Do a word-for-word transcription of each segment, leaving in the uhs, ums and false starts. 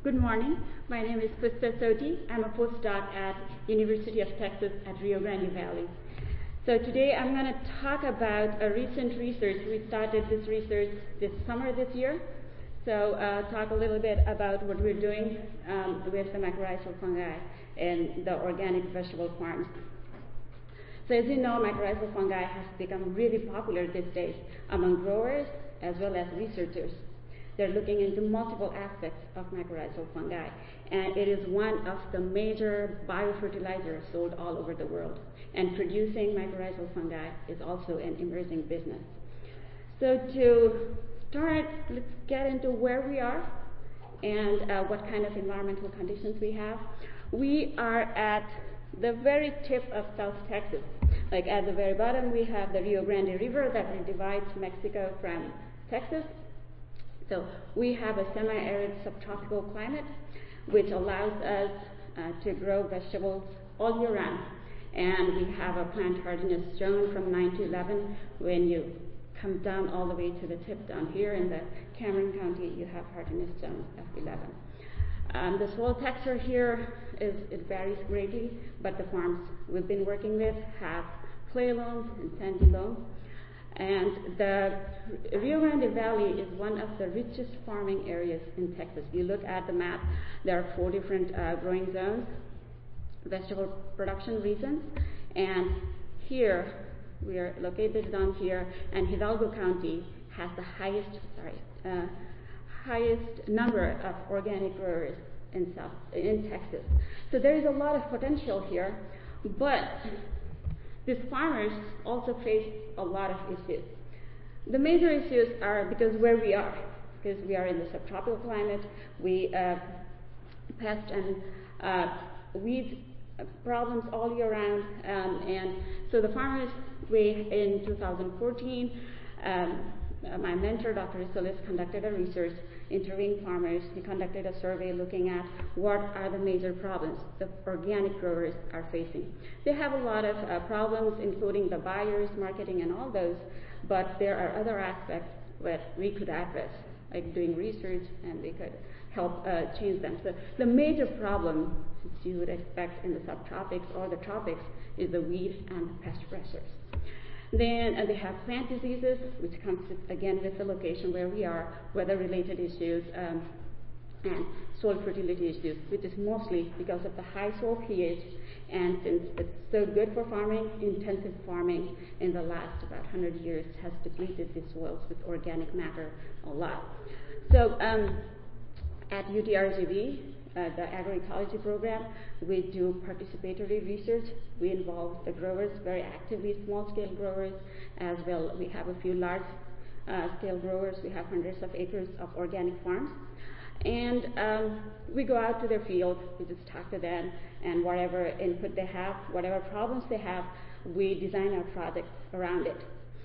Good morning. My name is Pusta Soti. I'm a postdoc at University of Texas at Rio Grande Valley. So today I'm going to talk about a recent research. We started this research this summer this year. So uh, talk a little bit about what we're doing um, with the mycorrhizal fungi in the organic vegetable farms. So as you know, mycorrhizal fungi has become really popular these days among growers as well as researchers. They're looking into multiple aspects of mycorrhizal fungi, and it is one of the major biofertilizers sold all over the world. And producing mycorrhizal fungi is also an emerging business. So to start, let's get into where we are and uh, what kind of environmental conditions we have. We are at the very tip of South Texas. Like at the very bottom, we have the Rio Grande River that divides Mexico from Texas. So we have a semi-arid subtropical climate, which allows us uh, to grow vegetables all year round. And we have a plant hardiness zone from nine to eleven. When you come down all the way to the tip down here in the Cameron County, you have hardiness zone of eleven. Um, the soil texture here is it varies greatly, but the farms we've been working with have clay loam and sandy loam. And the Rio Grande Valley is one of the richest farming areas in Texas. You look at the map, there are four different uh, growing zones, vegetable production regions, and here, we are located down here, and Hidalgo County has the highest, sorry, uh, highest number of organic growers in South, in Texas. So there is a lot of potential here, but these farmers also face a lot of issues. The major issues are because where we are, because we are in the subtropical climate, we uh, pest and uh, weed problems all year round, um, and so the farmers, we in two thousand fourteen, um, uh, my mentor, Doctor Solis, conducted a research interviewing farmers. He conducted a survey looking at what are the major problems the organic growers are facing. They have a lot of uh, problems, including the buyers, marketing, and all those, but there are other aspects that we could address, like doing research, and we could help uh, change them. So the major problem, as you would expect in the subtropics or the tropics, is the weed and the pest pressures. Then uh, they have plant diseases, which comes with, again with the location where we are, weather-related issues, um, and soil fertility issues, which is mostly because of the high soil pH. And since it's so good for farming, intensive farming in the last about one hundred years has depleted the soils with organic matter a lot. So um, at U T R G V, Uh, the agroecology program, we do participatory research. We involve the growers very actively, small-scale growers as well. We have a few large-scale uh, growers. We have hundreds of acres of organic farms. And um, we go out to their field, we just talk to them, and whatever input they have, whatever problems they have, we design our project around it.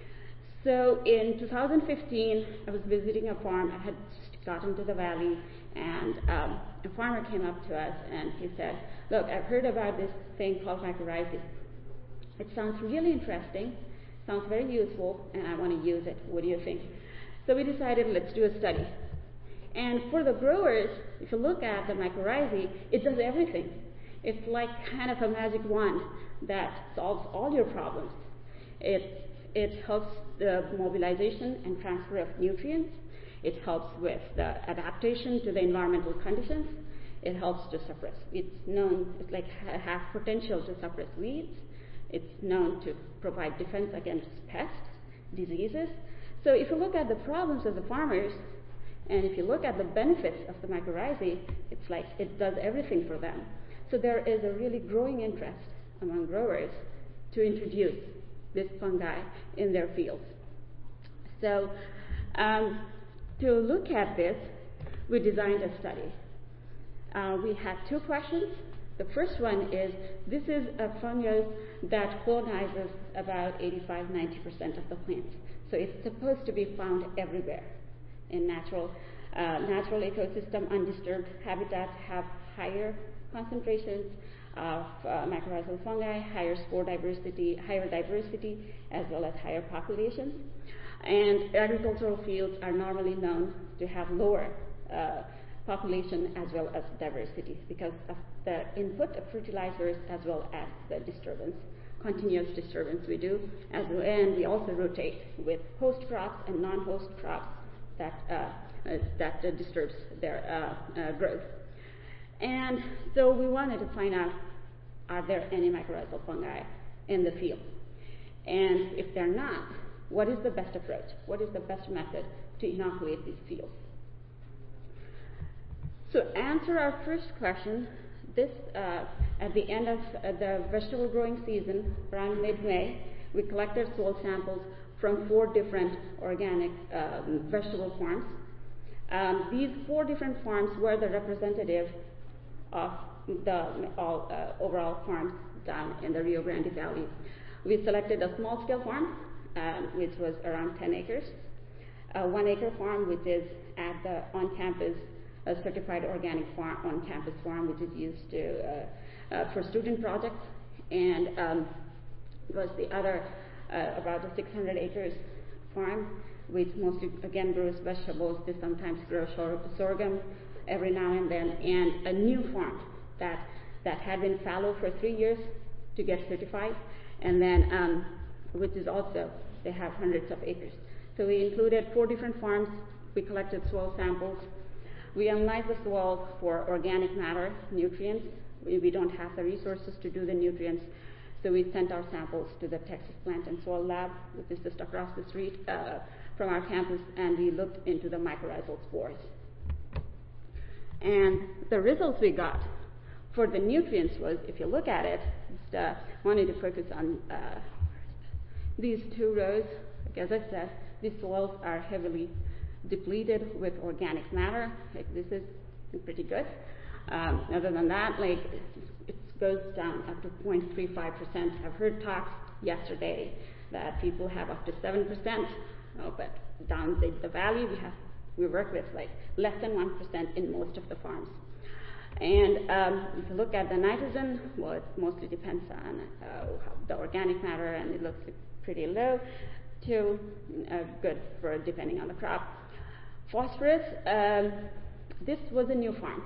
So in two thousand fifteen, I was visiting a farm. I had gotten to the valley, and um, a farmer came up to us and he said, look, I've heard about this thing called mycorrhizae. It sounds really interesting, sounds very useful, and I want to use it. What do you think? So we decided, let's do a study. And for the growers, if you look at the mycorrhizae, it does everything. It's like kind of a magic wand that solves all your problems. It, it helps the mobilization and transfer of nutrients. It helps with the adaptation to the environmental conditions. It helps to suppress. It's known, it's like has potential to suppress weeds. It's known to provide defense against pests, diseases. So if you look at the problems of the farmers, and if you look at the benefits of the mycorrhizae, it's like it does everything for them. So there is a really growing interest among growers to introduce this fungi in their fields. So um, to look at this, we designed a study. Uh, we had two questions. The first one is, this is a fungus that colonizes about eighty-five to ninety percent of the plants. So it's supposed to be found everywhere. In natural, uh, natural ecosystem, undisturbed habitats have higher concentrations of uh, mycorrhizal fungi, higher spore diversity, higher diversity, as well as higher populations. And agricultural fields are normally known to have lower uh, population as well as diversity because of the input of fertilizers as well as the disturbance, continuous disturbance we do, as well, and we also rotate with host crops and non-host crops that uh, uh, that uh, disturbs their uh, uh, growth. And so we wanted to find out, are there any mycorrhizal fungi in the field? And if they're not, what is the best approach? What is the best method to inoculate these fields? So answer our first question, this uh, at the end of uh, the vegetable growing season, around mid-May, we collected soil samples from four different organic um, vegetable farms. Um, these four different farms were the representative of the all, uh, overall farms down in the Rio Grande Valley. We selected a small-scale farm, um, which was around ten acres, a one-acre farm, which is at the on-campus a certified organic farm, on-campus farm, which is used to uh, uh, for student projects, and um, was the other uh, about a six hundred acres farm, which mostly again grows vegetables. They sometimes grow sor- sorghum every now and then, and a new farm that that had been fallow for three years to get certified, and then um, which is also they have hundreds of acres. So we included four different farms. We collected soil samples. We analyzed the soil for organic matter, nutrients. We, we don't have the resources to do the nutrients, so we sent our samples to the Texas Plant and Soil Lab, which is just across the street uh, from our campus, and we looked into the mycorrhizal spores. And the results we got for the nutrients was, if you look at it, just uh, wanted to focus on uh, these two rows. Like as I said, these soils are heavily depleted with organic matter. Like this is pretty good. Um, other than that, like it goes down up to zero point three five percent. I've heard talks yesterday that people have up to seven percent, oh, but down the, the valley we have we work with like less than one percent in most of the farms. And um, if you look at the nitrogen, well, it mostly depends on uh, the organic matter, and it looks pretty low to uh, good for depending on the crop. Phosphorus, um, this was a new farm.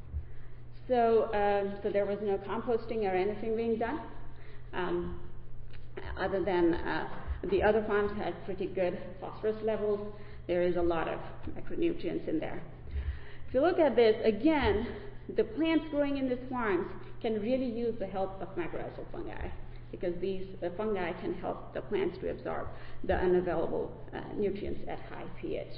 So, um, so there was no composting or anything being done, um, other than uh, the other farms had pretty good phosphorus levels. There is a lot of micronutrients in there. If you look at this, again, the plants growing in these farms can really use the help of mycorrhizal fungi, because these uh, fungi can help the plants to absorb the unavailable uh, nutrients at high pH.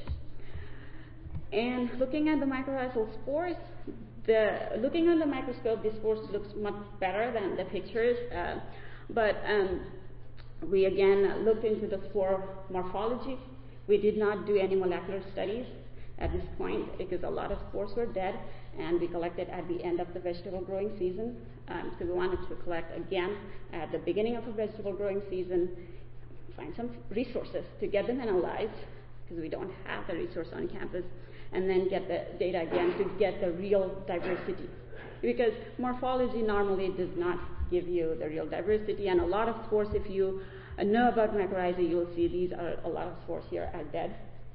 And looking at the mycorrhizal spores, the, looking under the microscope, the spores looks much better than the pictures, uh, but um, we again looked into the spore morphology. We did not do any molecular studies at this point because a lot of spores were dead, and we collected at the end of the vegetable growing season. Um, so we wanted to collect again at the beginning of a vegetable growing season, find some resources to get them analyzed, because we don't have the resource on campus, and then get the data again to get the real diversity. Because morphology normally does not give you the real diversity, and a lot of spores, if you uh, know about mycorrhizae, you'll see these are a lot of spores here are dead.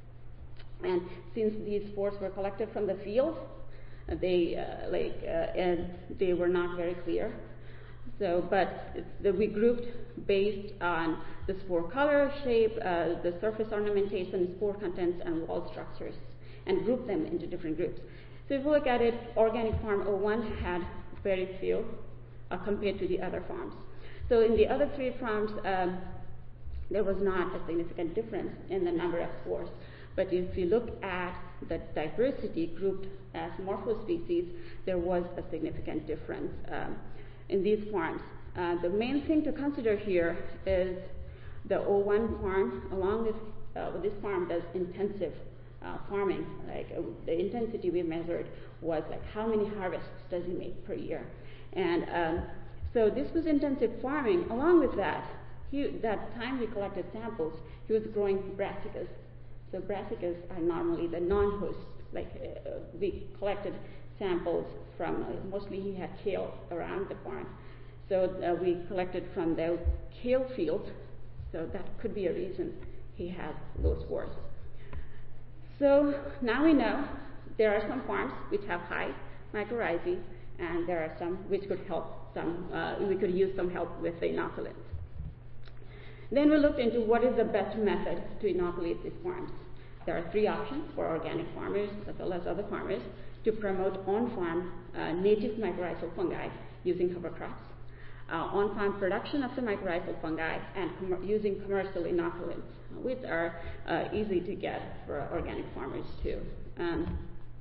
And since these spores were collected from the field, uh, they uh, like uh, and they were not very clear. So, but it's the, we grouped based on the spore color, shape, uh, the surface ornamentation, spore contents, and wall structures, and grouped them into different groups. So if you look at it, Organic Farm oh one had very few uh, compared to the other farms. So in the other three farms, um, there was not a significant difference in the number of spores. But if you look at the diversity grouped as morphospecies, there was a significant difference um, in these farms. Uh, the main thing to consider here is the oh one farm, along with uh, this farm does intensive uh, farming. Like uh, the intensity we measured was like how many harvests does he make per year. And um, so this was intensive farming. Along with that, he, that time we collected samples, he was growing brassicas. So brassicas are normally the non-hosts. Like uh, we collected samples from, uh, mostly he had kale around the farm. So uh, we collected from the kale field, so that could be a reason he has those spores. So now we know there are some farms which have high mycorrhizae, and there are some which could help some, uh, we could use some help with the inoculants. Then we looked into what is the best method to inoculate these farms. There are three options for organic farmers as well as other farmers to promote on-farm uh, native mycorrhizal fungi using cover crops, uh, on-farm production of the mycorrhizal fungi, and com using commercial inoculants, which are uh, easy to get for organic farmers too. Um,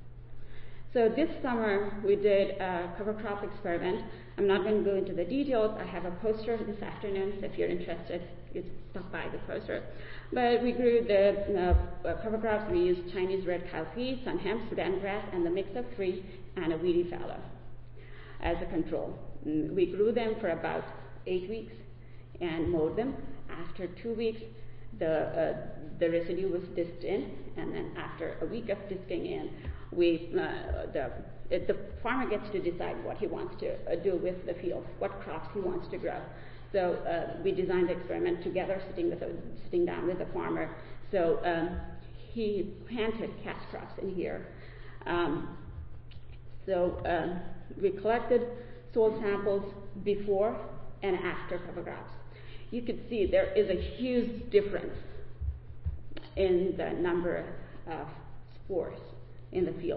so this summer we did a cover crop experiment. I'm not going to go into the details. I have a poster this afternoon, so if you're interested, you can stop by the poster. But we grew the uh, cover crops. We used Chinese red cowpea, sun hemp, Sudan grass, and the mix of three, and a weedy fallow as a control. We grew them for about eight weeks and mowed them. After two weeks, the uh, the residue was disked in, and then after a week of disking in, we uh, the it, the farmer gets to decide what he wants to uh, do with the field, what crops he wants to grow. So uh, we designed the experiment together, sitting with a, sitting down with the farmer. So um, he planted cash crops in here. Um, so um, we collected soil samples before and after cover crops. You can see there is a huge difference in the number of spores in the field.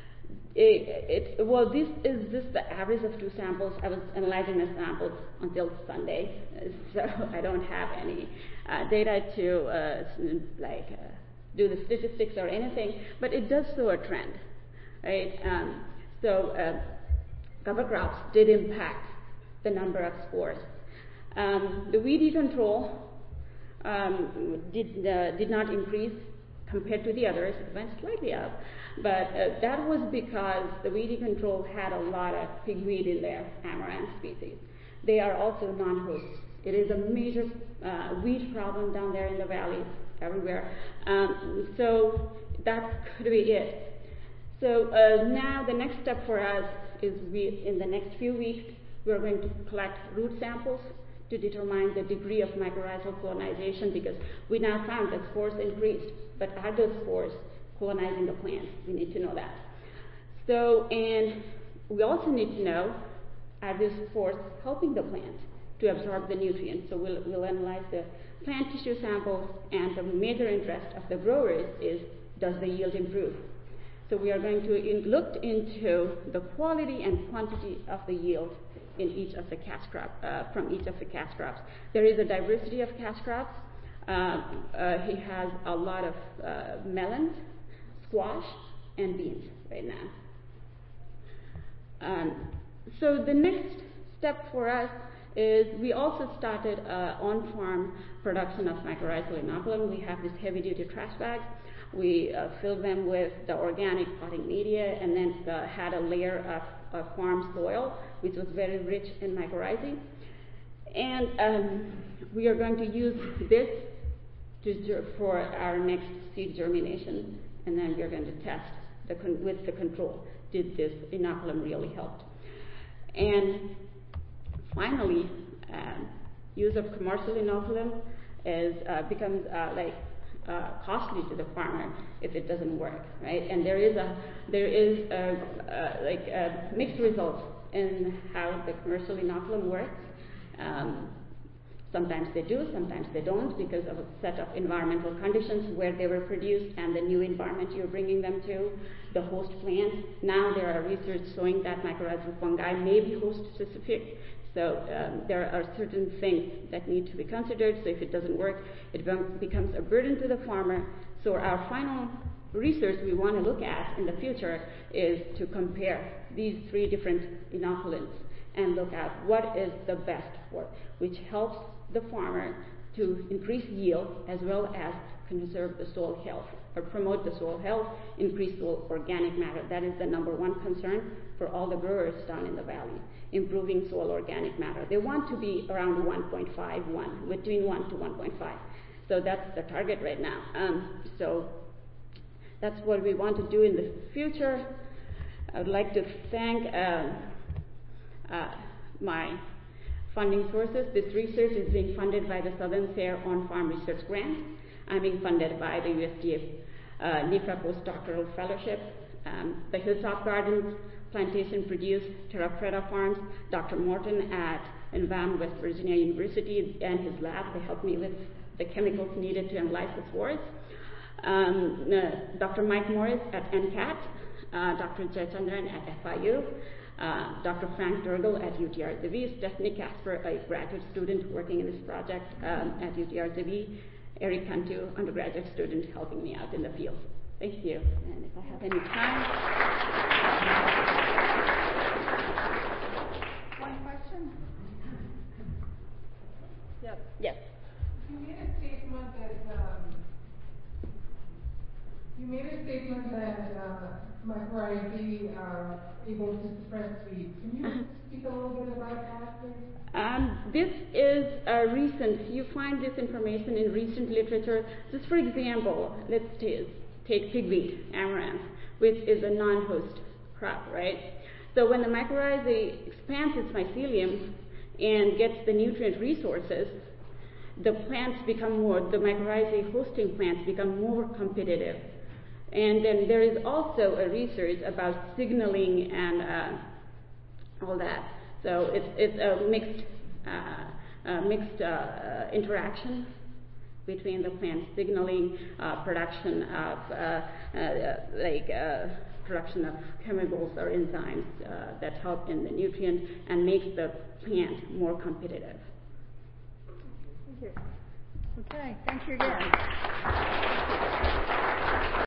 It, it, well, this is this the average of two samples. I was analyzing the samples until Sunday, so I don't have any uh, data to uh, like uh, do the statistics or anything, but it does show a trend, right? Um, so uh, cover crops did impact the number of spores. Um, the weedy control um, did uh, did not increase compared to the others. It went slightly up, but uh, that was because the weedy control had a lot of pigweed in there, amaranth species. They are also non-hosts. It is a major uh, weed problem down there in the valley, everywhere. Um, so that could be it. So uh, now the next step for us is we, in the next few weeks, we're going to collect root samples to determine the degree of mycorrhizal colonization, because we now found that spores increased, but are those spores colonizing the plant? We need to know that. So, and we also need to know, are these spores helping the plant to absorb the nutrients? So we'll, we'll analyze the plant tissue samples, and the major interest of the growers is, does the yield improve? So we are going to in, look into the quality and quantity of the yield in each of the cash crop, uh, from each of the cash crops. There is a diversity of cash crops. Uh, uh, he has a lot of uh, melons, squash, and beans right now. Um, so the next step for us is we also started uh, on-farm production of mycorrhizal inoculum. We have these heavy-duty trash bags. We uh, filled them with the organic potting media, and then uh, had a layer of, of farm soil, which was very rich in mycorrhizae. And um, we are going to use this to, for our next seed germination, and then we're going to test the con with the control. Did this inoculum really help? And finally, um, use of commercial inoculum is uh, becomes uh, like uh, costly to the farmer if it doesn't work, right? And there is a there is a, a, like a mixed results in how the commercial inoculum works. Um, sometimes they do, sometimes they don't, because of a set of environmental conditions where they were produced and the new environment you're bringing them to, the host plant. Now there are research showing that mycorrhizal fungi may be host specific. So um, there are certain things that need to be considered. So if it doesn't work, it becomes a burden to the farmer. So our final research we want to look at in the future is to compare these three different inoculants and look at what is the best for, which helps the farmer to increase yield as well as conserve the soil health, or promote the soil health, increase soil organic matter. That is the number one concern for all the growers down in the valley, improving soil organic matter. They want to be around one point five, one, between one to one point five. So that's the target right now. Um, so that's what we want to do in the future. I would like to thank uh, uh, my funding sources. This research is being funded by the Southern Fair On-Farm Research Grant. I'm being funded by the U S D A uh, NIFRA Postdoctoral Fellowship. Um, the Hilltop Gardens plantation produced Terra Preta Farms. Doctor Morton at in Van, West Virginia University, and his lab, they helped me with the chemicals needed to analyze the spores. Um, uh, Doctor Mike Morris at N C A T, uh, Doctor Jayachandran at F I U, uh, Doctor Frank Durgel at U T R Z V, Stephanie Casper, a graduate student working in this project um, at U T R Z V, Eric Cantu, undergraduate student helping me out in the field. Thank you. And if I have any time. One question? Yep. Yes. You made a statement that um, you made a statement that uh, microalgae are able to suppress weeds. Can you uh-huh. speak a little bit about that, please? Um, this is a recent, you find this information in recent literature. Just for example, let's t- take pigweed, amaranth, which is a non-host crop, right? So when the mycorrhizae expands its mycelium and gets the nutrient resources, the plants become more, the mycorrhizae hosting plants become more competitive. And then there is also a research about signaling and uh, all that. So it's, it's a mixed, uh, uh, mixed uh, interaction between the plant signaling, uh, production of uh, uh, like uh, production of chemicals or enzymes uh, that help in the nutrient and makes the plant more competitive. Thank you. Okay, thank you again.